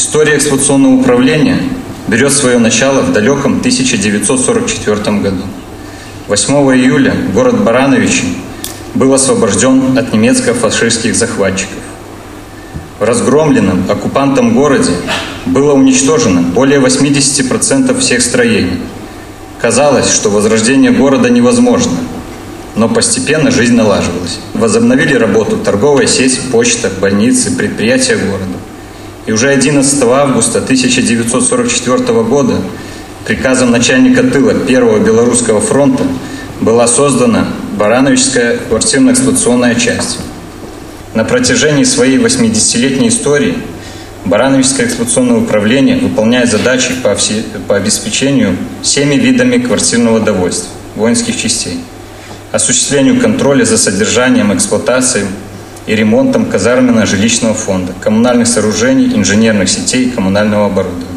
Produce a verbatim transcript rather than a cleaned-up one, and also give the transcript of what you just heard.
История эксплуатационного управления берет свое начало в далеком тысяча девятьсот сорок четвёртом году. восьмого июля город Барановичи был освобожден от немецко-фашистских захватчиков. В разгромленном оккупантом городе было уничтожено более восемьдесят процентов всех строений. Казалось, что возрождение города невозможно, но постепенно жизнь налаживалась. Возобновили работу торговая сеть, почта, больницы, предприятия города. И уже одиннадцатого августа тысяча девятьсот сорок четвёртого года приказом начальника тыла Первого Белорусского фронта была создана Барановичская квартирно-эксплуатационная часть. На протяжении своей восьмидесятилетней истории Барановичское эксплуатационное управление выполняет задачи по, все, по обеспечению всеми видами квартирного довольства воинских частей, осуществлению контроля за содержанием, эксплуатацией и ремонтом казарменно-жилищного фонда, коммунальных сооружений, инженерных сетей и коммунального оборудования.